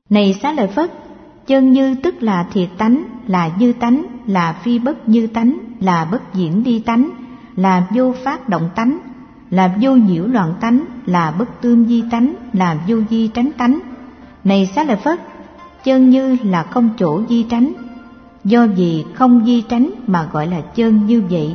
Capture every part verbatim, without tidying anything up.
Này Xá Lợi Phất, chân như tức là thiệt tánh, là như tánh, là phi bất như tánh, là bất diễn đi tánh, là vô phát động tánh, là vô nhiễu loạn tánh, là bất tương di tánh, là vô di tránh tánh. Này Xá Lợi Phất, chân như là không chỗ di tránh, do vì không di tránh mà gọi là chân như vậy.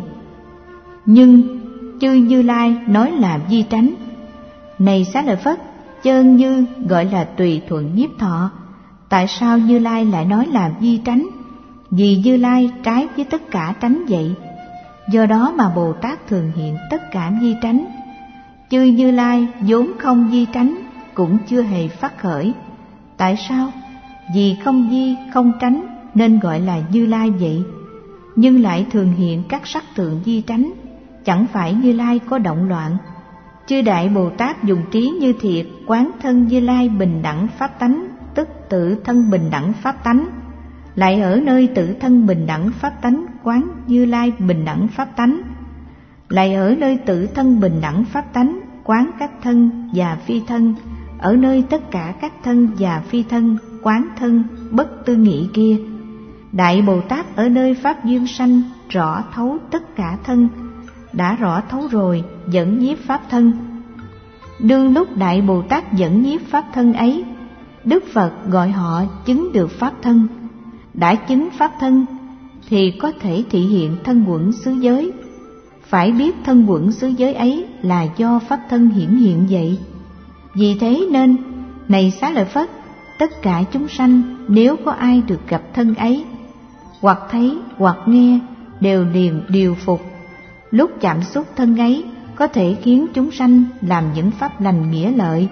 Nhưng chư Như Lai nói là di tránh. Này Xá Lợi Phất, chân như gọi là tùy thuận nhiếp thọ. Tại sao Như Lai lại nói là di tránh? Vì Như Lai trái với tất cả tránh vậy. Do đó mà Bồ Tát thường hiện tất cả di tránh. Chư Như Lai vốn không di tránh, cũng chưa hề phát khởi. Tại sao? Vì không di, không tránh nên gọi là Như Lai vậy. Nhưng lại thường hiện các sắc tượng di tránh, chẳng phải Như Lai có động loạn. Chư Đại Bồ Tát dùng trí như thiệt quán thân Như Lai bình đẳng pháp tánh, tức tự thân bình đẳng pháp tánh. Lại ở nơi tự thân bình đẳng pháp tánh quán Như Lai bình đẳng pháp tánh. Lại ở nơi tự thân bình đẳng pháp tánh quán các thân và phi thân. Ở nơi tất cả các thân và phi thân quán thân bất tư nghị kia. Đại Bồ Tát ở nơi pháp duyên sanh rõ thấu tất cả thân, đã rõ thấu rồi dẫn nhiếp pháp thân. Đương lúc Đại Bồ Tát dẫn nhiếp pháp thân ấy, Đức Phật gọi họ chứng được pháp thân. Đã chứng pháp thân thì có thể thị hiện thân quẩn xứ giới. Phải biết thân quẩn xứ giới ấy là do pháp thân hiển hiện vậy. Vì thế nên, này Xá Lợi Phất, tất cả chúng sanh nếu có ai được gặp thân ấy, hoặc thấy hoặc nghe, đều liền điều phục. Lúc chạm xúc thân ấy có thể khiến chúng sanh làm những pháp lành nghĩa lợi.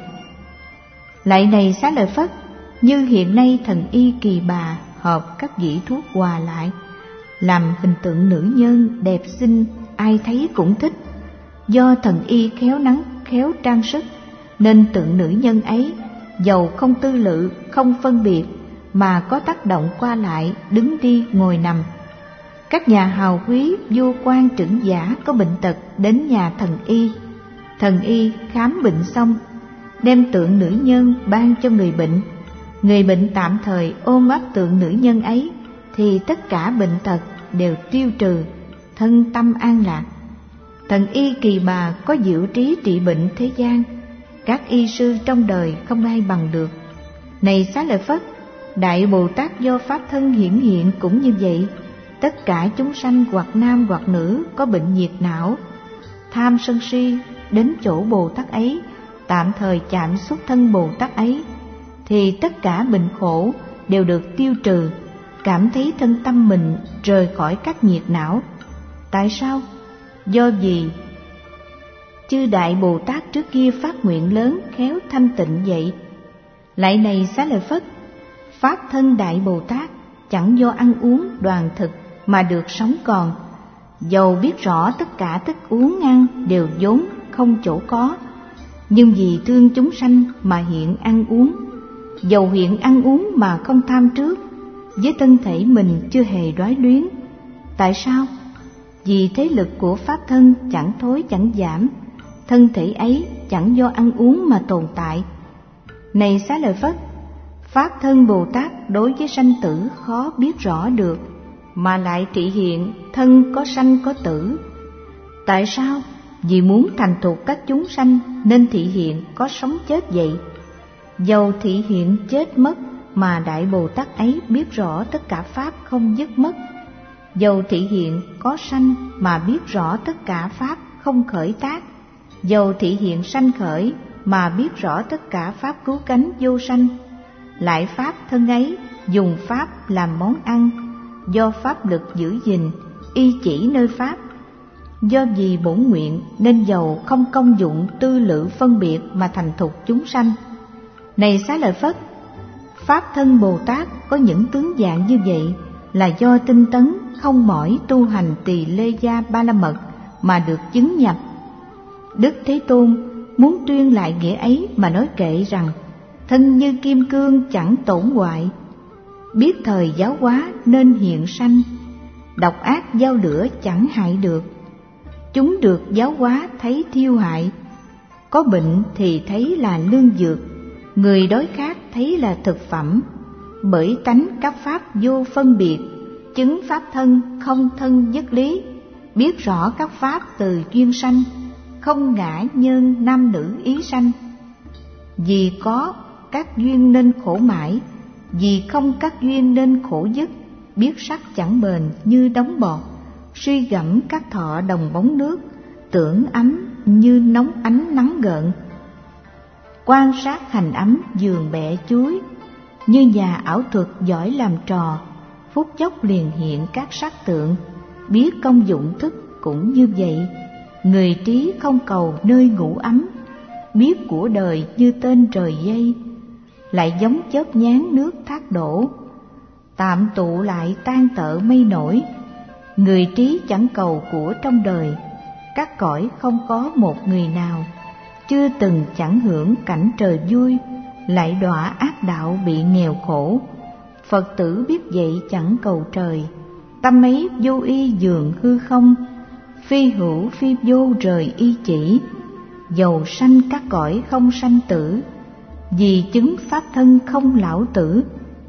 Lại này Xá Lợi Phất, như hiện nay thần y Kỳ Bà hợp các vị thuốc hòa lại, làm hình tượng nữ nhân đẹp xinh, ai thấy cũng thích. Do thần y khéo nắng khéo trang sức, nên tượng nữ nhân ấy dầu không tư lự, không phân biệt, mà có tác động qua lại, đứng đi ngồi nằm. Các nhà hào quý, vua quan trưởng giả có bệnh tật đến nhà thần y. Thần y khám bệnh xong, đem tượng nữ nhân ban cho người bệnh. Người bệnh tạm thời ôm ấp tượng nữ nhân ấy, thì tất cả bệnh tật đều tiêu trừ, thân tâm an lạc. Thần y Kỳ Bà có diệu trí trị bệnh thế gian, các y sư trong đời không ai bằng được. Này Xá Lợi Phất, Đại Bồ Tát do pháp thân hiển hiện cũng như vậy. Tất cả chúng sanh hoặc nam hoặc nữ có bệnh nhiệt não, tham sân si, đến chỗ Bồ Tát ấy, tạm thời chạm xúc thân Bồ Tát ấy, thì tất cả bệnh khổ đều được tiêu trừ, cảm thấy thân tâm mình rời khỏi các nhiệt não. Tại sao? Do vì chư Đại Bồ Tát trước kia phát nguyện lớn khéo thanh tịnh vậy. Lại này Xá Lợi Phất, pháp thân Đại Bồ Tát chẳng do ăn uống đoàn thực mà được sống còn. Dầu biết rõ tất cả thức uống ăn đều vốn không chỗ có, nhưng vì thương chúng sanh mà hiện ăn uống. Dầu hiện ăn uống mà không tham trước, với thân thể mình chưa hề đoái luyến. Tại sao? Vì thế lực của pháp thân chẳng thối chẳng giảm, thân thể ấy chẳng do ăn uống mà tồn tại. Này Xá Lợi Phất, pháp thân Bồ Tát đối với sanh tử khó biết rõ được, mà lại thị hiện thân có sanh có tử. Tại sao? Vì muốn thành thục các chúng sanh nên thị hiện có sống chết vậy. Dầu thị hiện chết mất mà Đại Bồ Tát ấy biết rõ tất cả pháp không dứt mất. Dầu thị hiện có sanh mà biết rõ tất cả pháp không khởi tác. Dầu thị hiện sanh khởi mà biết rõ tất cả pháp cứu cánh vô sanh. Lại pháp thân ấy dùng pháp làm món ăn, do pháp lực giữ gìn, y chỉ nơi pháp. Do vì bổn nguyện nên dầu không công dụng tư lự phân biệt mà thành thục chúng sanh. Này Xá Lợi Phất, pháp thân Bồ Tát có những tướng dạng như vậy là do tinh tấn không mỏi tu hành Tỳ Lê Gia Ba La Mật mà được chứng nhập. Đức Thế Tôn muốn tuyên lại nghĩa ấy mà nói kệ rằng: thân như kim cương chẳng tổn hoại, biết thời giáo hóa nên hiện sanh, độc ác giao lửa chẳng hại được. Chúng được giáo hóa thấy thiêu hại, có bệnh thì thấy là lương dược, Người đói khát thấy là thực phẩm, bởi tánh các pháp vô phân biệt, chứng pháp thân không thân nhất lý, biết rõ các pháp từ duyên sanh, không ngã nhân nam nữ ý sanh. Vì có các duyên nên khổ mãi, vì không các duyên nên khổ dứt, biết sắc chẳng bền như đóng bọt, suy gẫm các thọ đồng bóng nước, tưởng ấm như nóng ánh nắng gợn. Quan sát hành ấm giường bẹ chuối, như nhà ảo thuật giỏi làm trò, phút chốc liền hiện các sắc tượng. Biết công dụng thức cũng như vậy, người trí không cầu nơi ngủ ấm, biết của đời như tên trời dây, lại giống chớp nhán nước thác đổ, tạm tụ lại tan tợ mây nổi. Người trí chẳng cầu của trong đời, các cõi không có một người nào, chưa từng chẳng hưởng cảnh trời vui, lại đọa ác đạo bị nghèo khổ. Phật tử biết vậy chẳng cầu trời, tâm ấy vô y dường hư không, phi hữu phi vô rời y chỉ, dầu sanh các cõi không sanh tử, vì chứng pháp thân không lão tử.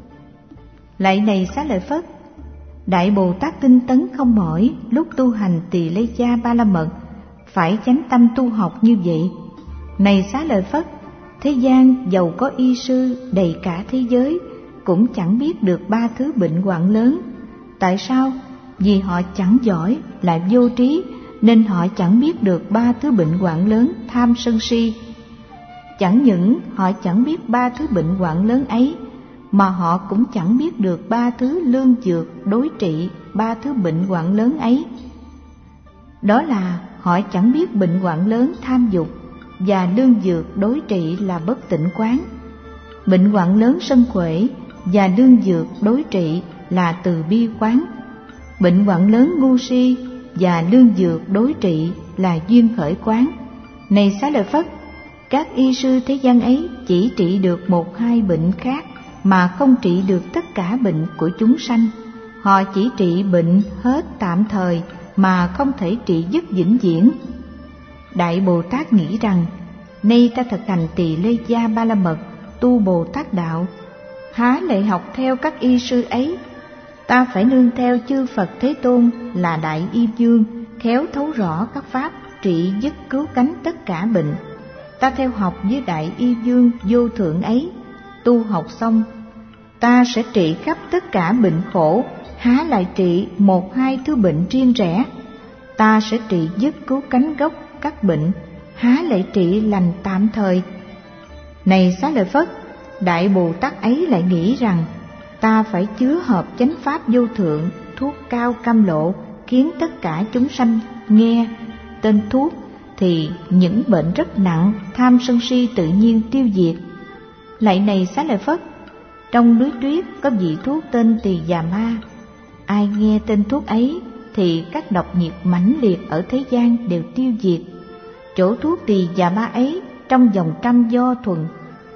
Lại này Xá Lợi Phất, Đại Bồ Tát tinh tấn không mỏi, lúc tu hành Tỳ Lê Cha Ba La Mật, phải chánh tâm tu học như vậy. Này Xá Lợi Phất, thế gian dầu có y sư đầy cả thế giới, cũng chẳng biết được ba thứ bệnh hoạn lớn. Tại sao? Vì họ chẳng giỏi, lại vô trí, nên họ chẳng biết được ba thứ bệnh hoạn lớn tham sân si. Chẳng những họ chẳng biết ba thứ bệnh hoạn lớn ấy, mà họ cũng chẳng biết được ba thứ lương dược đối trị ba thứ bệnh hoạn lớn ấy. Đó là họ chẳng biết bệnh hoạn lớn tham dục, và lương dược đối trị là bất tịnh quán. Bệnh hoạn lớn sân khỏe, và lương dược đối trị là từ bi quán. Bệnh hoạn lớn ngu si, và lương dược đối trị là duyên khởi quán. Này Xá Lợi Phất, các y sư thế gian ấy chỉ trị được một hai bệnh khác, mà không trị được tất cả bệnh của chúng sanh. Họ chỉ trị bệnh hết tạm thời, mà không thể trị dứt vĩnh viễn. Đại Bồ Tát nghĩ rằng, nay ta thực hành Tỳ Lê Gia Ba La Mật, tu Bồ Tát đạo, há lại học theo các y sư ấy. Ta phải nương theo chư Phật Thế Tôn là Đại Y Dương, khéo thấu rõ các pháp trị dứt cứu cánh tất cả bệnh. Ta theo học với Đại Y Dương vô thượng ấy, tu học xong, ta sẽ trị khắp tất cả bệnh khổ, há lại trị một hai thứ bệnh riêng rẽ. Ta sẽ trị dứt cứu cánh gốc các bệnh, há lại trị lành tạm thời. Này Xá Lợi Phất, Đại Bồ Tát ấy lại nghĩ rằng, ta phải chứa hợp chánh pháp vô thượng, thuốc cao cam lộ, khiến tất cả chúng sanh nghe tên thuốc, thì những bệnh rất nặng tham sân si tự nhiên tiêu diệt. Lại này Xá Lợi Phất, trong núi tuyết có vị thuốc tên Tỳ Già Ma. Ai nghe tên thuốc ấy thì các độc nhiệt mãnh liệt ở thế gian đều tiêu diệt. Chỗ thuốc Tỳ Già Ma ấy trong vòng trăm do thuần,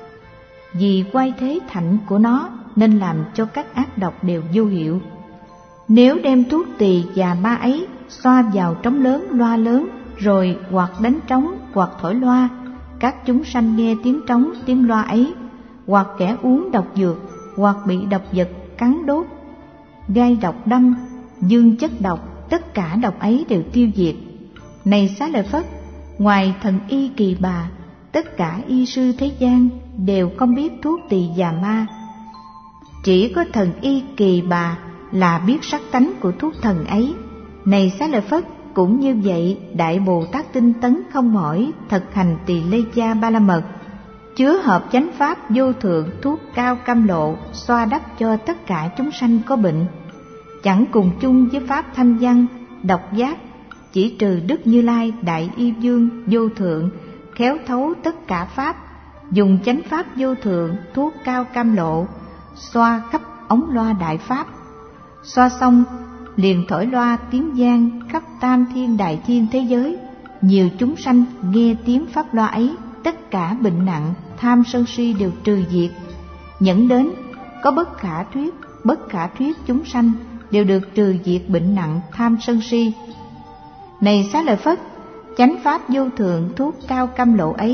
vì quay thế thạnh của nó nên làm cho các ác độc đều vô hiệu. Nếu đem thuốc Tỳ Già Ma ấy xoa vào trống lớn loa lớn, rồi hoặc đánh trống hoặc thổi loa, các chúng sanh nghe tiếng trống tiếng loa ấy, hoặc kẻ uống độc dược, hoặc bị độc vật cắn đốt, gai độc đâm, dương chất độc, tất cả độc ấy đều tiêu diệt. Này Xá Lợi Phất, ngoài thần y Kỳ Bà, tất cả y sư thế gian đều không biết thuốc Tỳ Già Ma. Chỉ có thần y Kỳ Bà là biết sắc tánh của thuốc thần ấy. Này Xá Lợi Phất, cũng như vậy, Đại Bồ Tát tinh tấn không mỏi, thực hành Tỳ Lê Cha Ba La Mật, chứa hợp chánh pháp vô thượng, thuốc cao cam lộ, xoa đắp cho tất cả chúng sanh có bệnh. Chẳng cùng chung với pháp thanh văn, độc giác, chỉ trừ Đức Như Lai Đại Y Dương vô thượng, khéo thấu tất cả pháp, dùng chánh pháp vô thượng, thuốc cao cam lộ, xoa khắp ống loa đại pháp. Xoa xong liền thổi loa tiếng vang khắp tam thiên đại thiên thế giới. Nhiều chúng sanh nghe tiếng pháp loa ấy, tất cả bệnh nặng tham sân si đều trừ diệt. Nhẫn đến có bất khả thuyết, bất khả thuyết chúng sanh đều được trừ diệt bệnh nặng tham sân si. Này Xá Lợi Phất, chánh pháp vô thượng, thuốc cao cam lộ ấy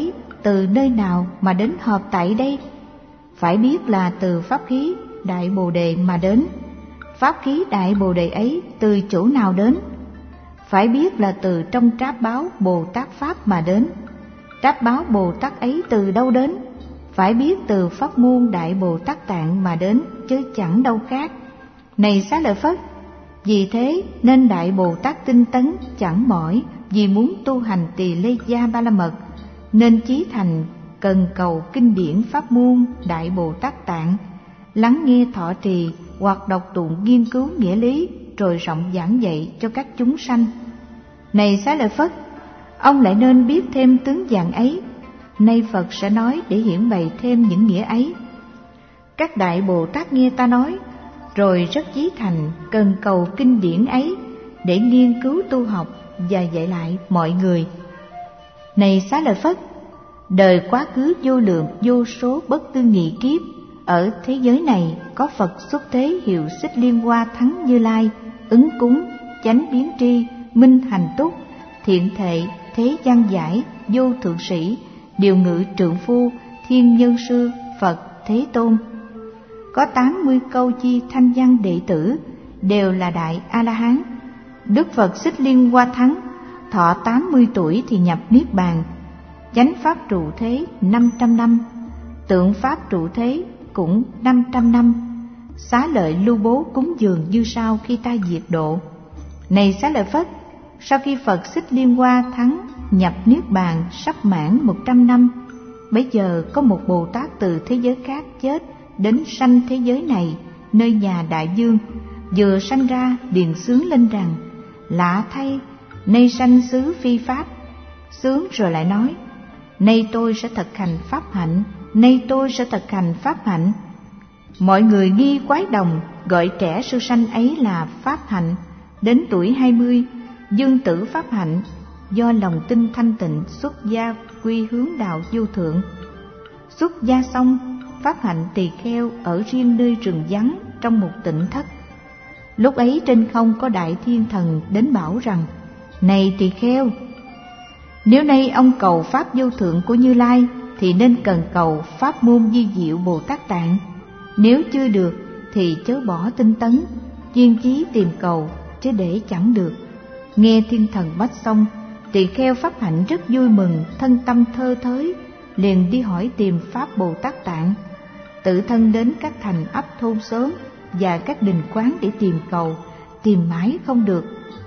từ nơi nào mà đến họp tại đây? Phải biết là từ pháp khí Đại Bồ Đề mà đến. Pháp khí Đại Bồ Đề ấy từ chỗ nào đến? Phải biết là từ trong Tráp Báo Bồ Tát Pháp mà đến. Tráp Báo Bồ Tát ấy từ đâu đến? Phải biết từ pháp môn Đại Bồ Tát Tạng mà đến, chứ chẳng đâu khác. Này Xá Lợi Phất, vì thế nên Đại Bồ Tát tinh tấn chẳng mỏi, vì muốn tu hành Tỳ Lê Gia Ba La Mật, nên chí thành cần cầu kinh điển pháp môn Đại Bồ Tát Tạng, lắng nghe thọ trì hoặc đọc tụng nghiên cứu nghĩa lý, rồi rộng giảng dạy cho các chúng sanh. Này Xá Lợi Phất, ông lại nên biết thêm tướng dạng ấy. Nay Phật sẽ nói để hiển bày thêm những nghĩa ấy. Các Đại Bồ Tát nghe ta nói, rồi rất chí thành cần cầu kinh điển ấy để nghiên cứu tu học và dạy lại mọi người. Này Xá Lợi Phất, đời quá khứ vô lượng vô số bất tư nghị kiếp, ở thế giới này có Phật xuất thế hiệu Xích Liên Hoa Thắng Như Lai, ứng cúng, chánh biến tri, minh hành túc, thiện thệ, thế gian giải, vô thượng sĩ, điều ngự trượng phu, thiên nhân sư, Phật, Thế Tôn. Có tám mươi câu chi thanh văn đệ tử, đều là Đại A-la-hán. Đức Phật Xích Liên Hoa Thắng, thọ tám mươi tuổi thì nhập Niết Bàn. Chánh Pháp trụ thế năm trăm năm, tượng Pháp trụ thế cũng năm trăm năm. Xá Lợi lưu bố cúng dường như sau khi ta diệt độ. Này Xá Lợi Phất, sau khi Phật Xích Liên Hoa Thắng nhập Niết Bàn sắp mãn một trăm năm, bấy giờ có một Bồ Tát từ thế giới khác chết đến sanh thế giới này, nơi nhà Đại Dương. Vừa sanh ra liền sướng lên rằng: lạ thay, nay sanh xứ phi pháp. Sướng rồi lại nói: nay tôi sẽ thực hành pháp hạnh, nay tôi sẽ thực hành pháp hạnh. Mọi người nghi quái đồng, gọi trẻ sơ sanh ấy là pháp hạnh. Đến tuổi hai mươi, dương tử pháp hạnh, do lòng tin thanh tịnh xuất gia quy hướng đạo vô thượng. Xuất gia xong, pháp hạnh tỳ kheo ở riêng nơi rừng vắng trong một tịnh thất. Lúc ấy trên không có đại thiên thần đến bảo rằng: này tỳ kheo, nếu nay ông cầu pháp vô thượng của Như Lai thì nên cần cầu pháp môn di diệu Bồ Tát Tạng. Nếu chưa được thì chớ bỏ tinh tấn, kiên chí tìm cầu, chứ để chẳng được. Nghe thiên thần bách xong, tỳ kheo pháp hạnh rất vui mừng, thân tâm thơ thới, liền đi hỏi tìm pháp Bồ Tát Tạng. Tự thân đến các thành ấp thôn xóm và các đình quán để tìm cầu, tìm mãi không được.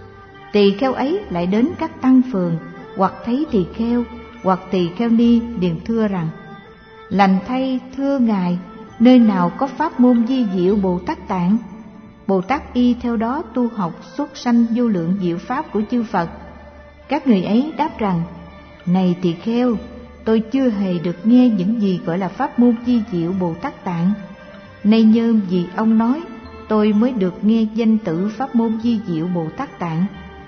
Tỳ kheo ấy lại đến các tăng phường, hoặc thấy tỳ kheo hoặc tỳ kheo ni liền thưa rằng: lành thay thưa ngài, nơi nào có pháp môn di diệu Bồ Tát Tạng? Bồ Tát y theo đó tu học xuất sanh vô lượng diệu pháp của chư Phật. Các người ấy đáp rằng: này tỳ kheo, tôi chưa hề được nghe những gì gọi là pháp môn di diệu Bồ Tát Tạng. Nay nhơn vì ông nói, tôi mới được nghe danh tự pháp môn di diệu Bồ Tát Tạng.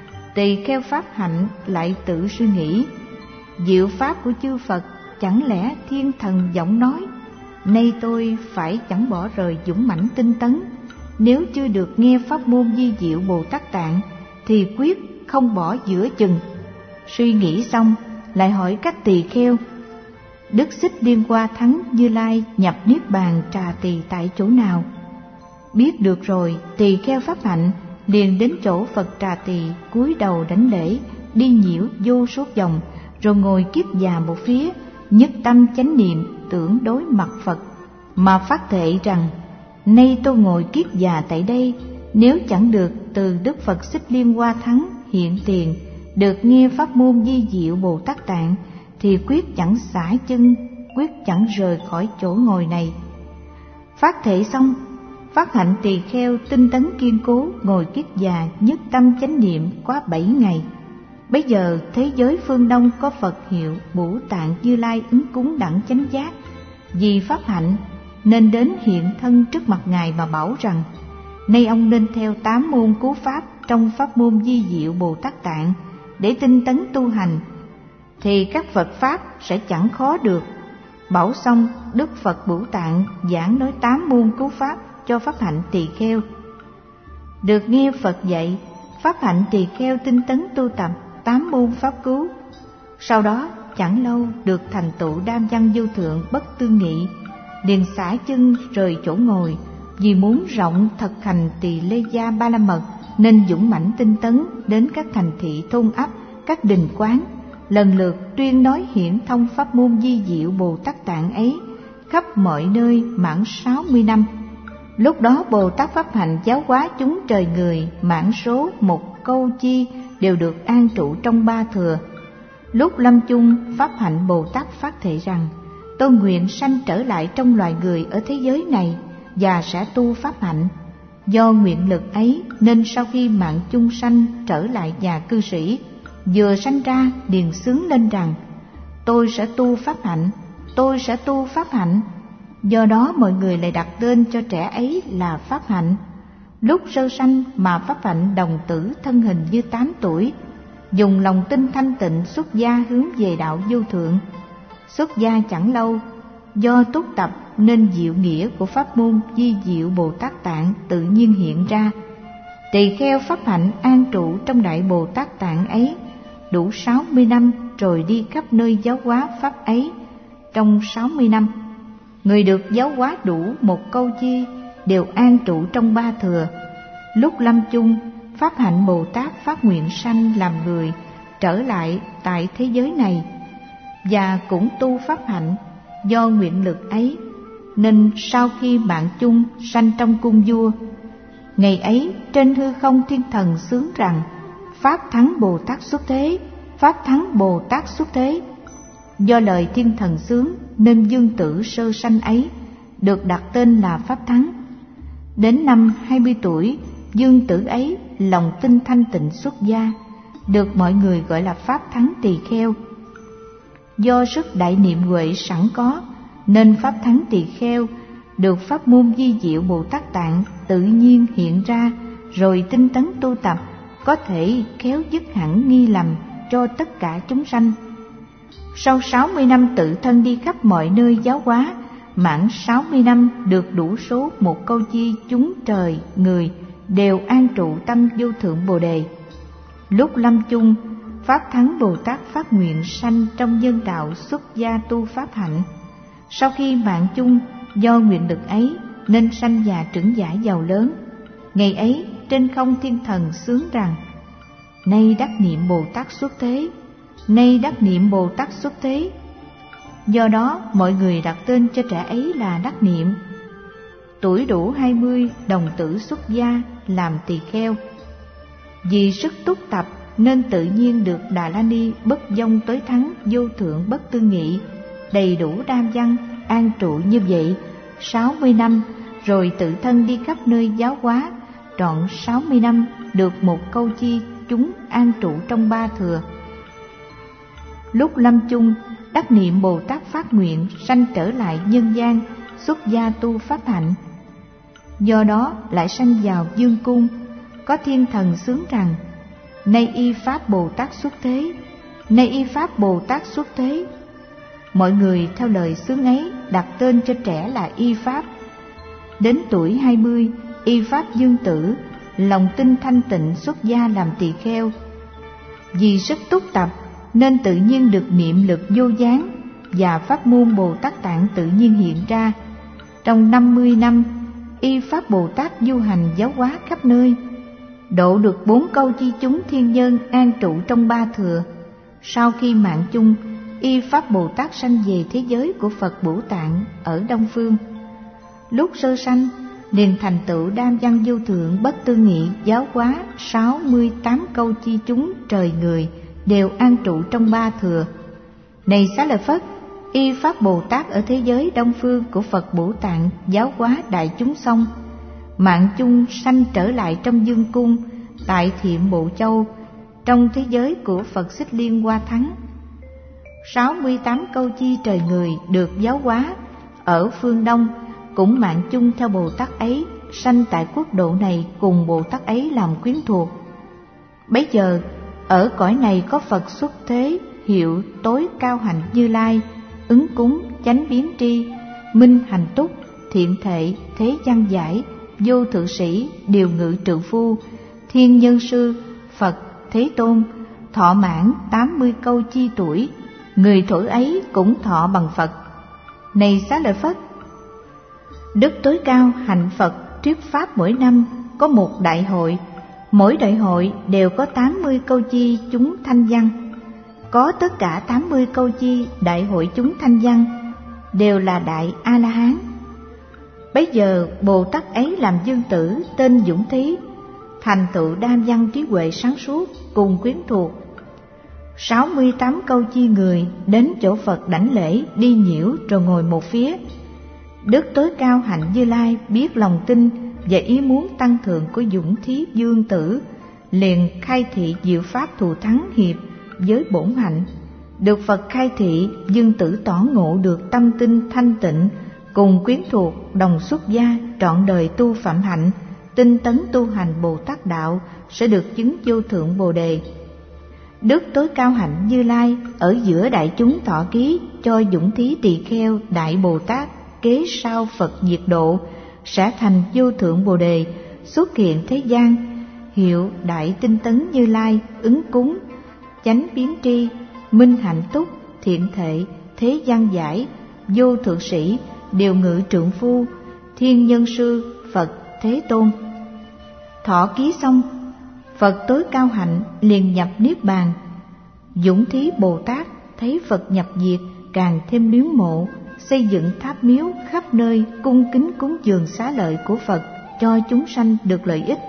Tỳ kheo pháp hạnh lại tự suy nghĩ: diệu pháp của chư Phật chẳng lẽ thiên thần giọng nói? Nay tôi phải chẳng bỏ rời dũng mãnh tinh tấn. Nếu chưa được nghe pháp môn di diệu Bồ Tát Tạng thì quyết không bỏ giữa chừng. Suy nghĩ xong lại hỏi các tỳ kheo: Đức Xích Liên Hoa Thắng Như Lai nhập Niết Bàn trà tỳ tại chỗ nào? Biết được rồi, tỳ kheo pháp hạnh liền đến chỗ Phật trà tỳ, cúi đầu đảnh lễ, đi nhiễu vô số vòng, rồi ngồi kiết già một phía, nhất tâm chánh niệm tưởng đối mặt Phật, mà phát thệ rằng: nay tôi ngồi kiết già tại đây, nếu chẳng được từ Đức Phật Xích Liên Hoa Thắng hiện tiền, được nghe pháp môn di diệu Bồ Tát Tạng, thì quyết chẳng xả chân, quyết chẳng rời khỏi chỗ ngồi này. Phát thệ xong, phát hạnh tỳ kheo tinh tấn kiên cố, ngồi kiết già nhất tâm chánh niệm quá bảy ngày. Bấy giờ thế giới phương Đông có Phật hiệu Bổ Tạng Như Lai ứng cúng đẳng chánh giác, vì pháp hạnh nên đến hiện thân trước mặt Ngài mà bảo rằng: nay ông nên theo tám môn cứu pháp trong pháp môn di diệu Bồ Tát Tạng để tinh tấn tu hành, thì các Phật pháp sẽ chẳng khó được. Bảo xong, Đức Phật Bổ Tạng giảng nói tám môn cứu pháp cho pháp hạnh tỳ kheo. Được nghe Phật dạy, pháp hạnh tỳ kheo tinh tấn tu tập tám môn pháp cứu. Sau đó chẳng lâu được thành tựu đam văn vô thượng bất tư nghị, liền xả chân rời chỗ ngồi, vì muốn rộng thực hành tỳ lê gia ba la mật nên dũng mãnh tinh tấn đến các thành thị thôn ấp, các đình quán, lần lượt tuyên nói hiển thông pháp môn di diệu Bồ Tát Tạng ấy khắp mọi nơi mãn sáu mươi năm. Lúc đó Bồ Tát pháp hạnh giáo hóa chúng trời người mãn số một câu chi đều được an trụ trong ba thừa. Lúc lâm chung, pháp hạnh Bồ Tát phát thệ rằng: tôi nguyện sanh trở lại trong loài người ở thế giới này và sẽ tu pháp hạnh. Do nguyện lực ấy nên sau khi mạng chung sanh trở lại nhà cư sĩ, vừa sanh ra liền xướng lên rằng: tôi sẽ tu pháp hạnh, tôi sẽ tu pháp hạnh. Do đó mọi người lại đặt tên cho trẻ ấy là pháp hạnh. Lúc sơ sanh mà pháp hạnh đồng tử thân hình như tám tuổi, dùng lòng tin thanh tịnh xuất gia hướng về đạo vô thượng. Xuất gia chẳng lâu, do túc tập nên diệu nghĩa của pháp môn di diệu Bồ Tát Tạng tự nhiên hiện ra. Tỳ kheo pháp hạnh an trụ trong đại Bồ Tát Tạng ấy đủ sáu mươi năm, rồi đi khắp nơi giáo hóa pháp ấy. Trong sáu mươi năm, người được giáo hóa đủ một câu chi đều an trụ trong ba thừa. Lúc lâm chung, pháp hạnh Bồ Tát phát nguyện sanh làm người trở lại tại thế giới này, và cũng tu pháp hạnh. Do nguyện lực ấy nên sau khi mạng chung sanh trong cung vua, ngày ấy trên hư không thiên thần xướng rằng: pháp thắng Bồ Tát xuất thế, pháp thắng Bồ Tát xuất thế. Do lời thiên thần xướng nên dương tử sơ sanh ấy được đặt tên là pháp thắng. Đến năm hai mươi tuổi, dương tử ấy lòng tin thanh tịnh xuất gia, được mọi người gọi là pháp thắng tỳ kheo. Do sức đại niệm huệ sẵn có nên pháp thắng tỳ kheo được pháp môn di diệu Bồ Tát Tạng tự nhiên hiện ra, rồi tinh tấn tu tập, có thể khéo dứt hẳn nghi lầm cho tất cả chúng sanh. Sau sáu mươi năm tự thân đi khắp mọi nơi giáo hóa, mãn sáu mươi năm được đủ số một câu chi chúng trời người đều an trụ tâm vô thượng Bồ Đề. Lúc lâm chung, pháp thắng Bồ Tát phát nguyện sanh trong nhân đạo xuất gia tu pháp hạnh. Sau khi mạng chung, do nguyện lực ấy nên sanh già trưởng giả giàu lớn. Ngày ấy trên không thiên thần xướng rằng: nay đắc niệm Bồ Tát xuất thế, nay đắc niệm Bồ Tát xuất thế. Do đó mọi người đặt tên cho trẻ ấy là đắc niệm. Tuổi đủ hai mươi, đồng tử xuất gia làm tỳ kheo. Vì sức túc tập nên tự nhiên được Đà La Ni bất vong tối thắng vô thượng bất tư nghị, đầy đủ đam văn an trụ như vậy sáu mươi năm, rồi tự thân đi khắp nơi giáo hóa, trọn sáu mươi năm được một câu chi chúng an trụ trong ba thừa. Lúc lâm chung, đắc niệm Bồ Tát phát nguyện sanh trở lại nhân gian xuất gia tu pháp hạnh. Do đó lại sanh vào dương cung. Có thiên thần xướng rằng: nay y pháp Bồ Tát xuất thế, nay y pháp Bồ Tát xuất thế. Mọi người theo lời xướng ấy đặt tên cho trẻ là y pháp. Đến tuổi hai mươi, y pháp dương tử lòng tin thanh tịnh xuất gia làm tỳ kheo. Vì sức túc tập nên tự nhiên được niệm lực vô gián, và pháp môn Bồ Tát Tạng tự nhiên hiện ra. Trong năm mươi năm, y pháp Bồ Tát du hành giáo hóa khắp nơi, độ được bốn câu chi chúng thiên nhân an trụ trong ba thừa. Sau khi mạng chung, y pháp Bồ Tát sanh về thế giới của Phật Bửu Tạng ở Đông Phương. Lúc sơ sanh liền thành tựu đam văn vô thượng bất tư nghị giáo hóa sáu mươi tám câu chi chúng trời người đều an trụ trong ba thừa. Này Xá Lợi Phất, y pháp Bồ Tát ở thế giới Đông Phương của Phật Bửu Tạng giáo hóa đại chúng xong, mạng chung sanh trở lại trong dương cung tại Thiệm Bộ Châu, trong thế giới của Phật Xích Liên Hoa Thắng. sáu mươi tám câu chi trời người được giáo hóa ở phương Đông, cũng mạng chung theo Bồ Tát ấy sanh tại quốc độ này cùng Bồ Tát ấy làm quyến thuộc. Bấy giờ ở cõi này có Phật xuất thế hiệu tối cao hạnh Như Lai, ứng cúng, chánh biến tri, minh hành túc, thiện thệ, thế văn giải, vô thượng sĩ, điều ngự trự phu, thiên nhân sư, Phật, Thế Tôn, thọ mãn tám mươi câu chi tuổi, người thổi ấy cũng thọ bằng Phật. Này Xá Lợi Phất, đức tối cao hạnh Phật thuyết pháp mỗi năm có một đại hội, mỗi đại hội đều có tám mươi câu chi chúng thanh văn. Có tất cả tám mươi câu chi đại hội chúng thanh văn đều là đại A-la-hán. Bấy giờ Bồ Tát ấy làm dương tử tên Dũng Thí, thành tựu đam văn trí huệ sáng suốt cùng quyến thuộc. Sáu mươi tám câu chi người đến chỗ Phật đảnh lễ đi nhiễu rồi ngồi một phía. Đức tối cao hạnh Như Lai biết lòng tin và ý muốn tăng thượng của Dũng Thí dương tử, liền khai thị diệu pháp thù thắng hiệp với bổn hạnh. Được Phật khai thị, dương tử tỏ ngộ được tâm tinh thanh tịnh, cùng quyến thuộc đồng xuất gia trọn đời tu phạm hạnh, tinh tấn tu hành Bồ Tát đạo, sẽ được chứng vô thượng Bồ đề. Đức tối cao hạnh Như Lai ở giữa đại chúng thọ ký cho Dũng Thí tỳ kheo đại Bồ Tát kế sau Phật diệt độ, sẽ thành vô thượng Bồ đề, xuất hiện thế gian, hiệu đại tinh tấn Như Lai, ứng cúng, chánh biến tri, minh hạnh túc, thiện thệ, thế gian giải, vô thượng sĩ, điều ngự trượng phu, thiên nhân sư, Phật Thế Tôn. Thọ ký xong, Phật tối cao hạnh liền nhập niết bàn. Dũng Thí Bồ Tát thấy Phật nhập diệt, càng thêm luyến mộ, xây dựng tháp miếu khắp nơi, cung kính cúng dường xá lợi của Phật cho chúng sanh được lợi ích.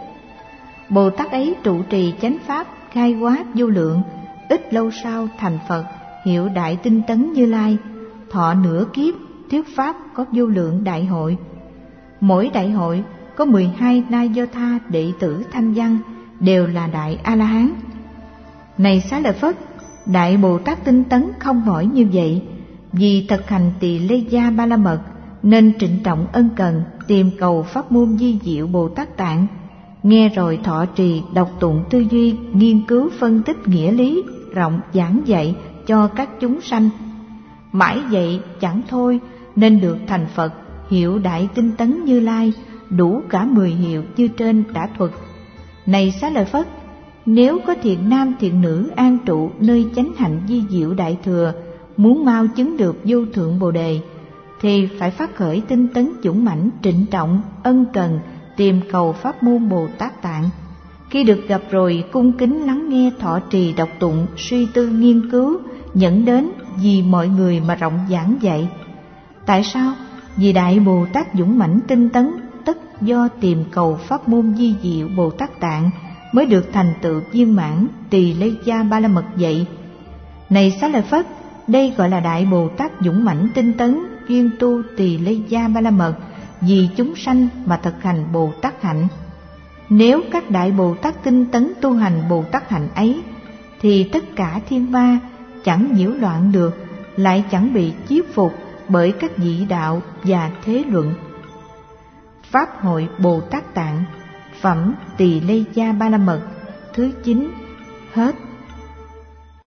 Bồ Tát ấy trụ trì chánh pháp khai hóa vô lượng, ít lâu sau thành Phật, hiệu đại tinh tấn Như Lai, thọ nửa kiếp thuyết pháp có vô lượng đại hội. Mỗi đại hội có mười hai na do tha đệ tử thanh văn, đều là đại A-la-hán. Này Xá Lợi Phất, đại Bồ Tát tinh tấn không mỏi như vậy, vì thực hành tỳ lê gia ba la mật nên trịnh trọng ân cần tìm cầu pháp môn di diệu Bồ Tát tạng, nghe rồi thọ trì đọc tụng tư duy, nghiên cứu phân tích nghĩa lý, rộng giảng dạy cho các chúng sanh. Mãi vậy chẳng thôi, nên được thành Phật, hiệu đại tinh tấn Như Lai, đủ cả mười hiệu như trên đã thuật. Này Xá Lợi Phất, nếu có thiện nam thiện nữ an trụ nơi chánh hạnh di diệu đại thừa, muốn mau chứng được vô thượng Bồ đề, thì phải phát khởi tinh tấn dũng mãnh trịnh trọng ân cần tìm cầu pháp môn Bồ Tát tạng. Khi được gặp rồi cung kính lắng nghe thọ trì đọc tụng, suy tư nghiên cứu, dẫn đến vì mọi người mà rộng giảng dạy. Tại sao? Vì đại Bồ Tát dũng mãnh tinh tấn, tất do tìm cầu pháp môn di diệu Bồ Tát tạng mới được thành tựu viên mãn tỳ lê gia ba la mật vậy. Này Xá Lợi Phất, đây gọi là đại Bồ Tát dũng mãnh tinh tấn chuyên tu tỳ lê gia ba la mật, vì chúng sanh mà thực hành Bồ Tát hạnh. Nếu các đại Bồ Tát tinh tấn tu hành Bồ Tát hạnh ấy, thì tất cả thiên ma chẳng nhiễu loạn được, lại chẳng bị chiết phục bởi các vị đạo và thế luận. Pháp hội Bồ Tát tạng, phẩm tỳ lê gia ba la mật thứ chín, hết.